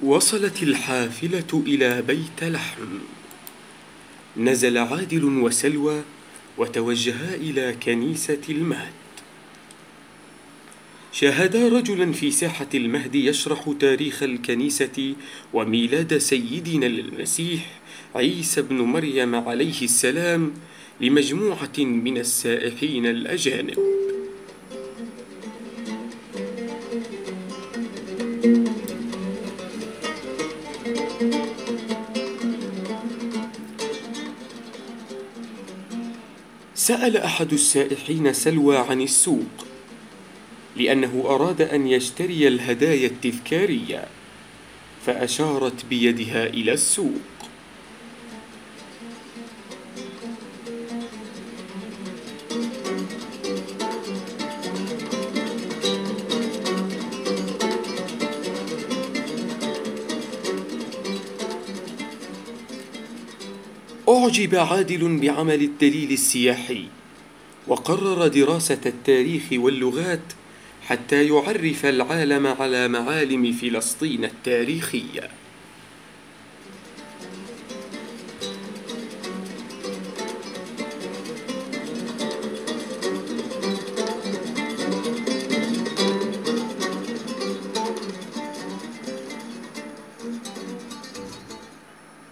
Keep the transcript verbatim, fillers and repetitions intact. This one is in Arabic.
وصلت الحافلة إلى بيت لحم. نزل عادل وسلوى وتوجها إلى كنيسة المهد. شاهدا رجلا في ساحة المهد يشرح تاريخ الكنيسة وميلاد سيدنا المسيح عيسى بن مريم عليه السلام لمجموعة من السائحين الأجانب. سأل أحد السائحين سلوى عن السوق لأنه أراد أن يشتري الهدايا التذكارية، فأشارت بيدها إلى السوق. أعجب عادل بعمل الدليل السياحي وقرر دراسة التاريخ واللغات حتى يعرف العالم على معالم فلسطين التاريخية.